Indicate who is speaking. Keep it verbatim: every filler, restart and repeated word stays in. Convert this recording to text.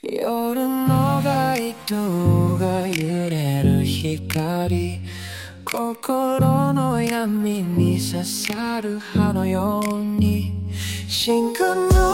Speaker 1: 夜の街灯が揺れる光、心の闇に刺さる葉のように、深紅の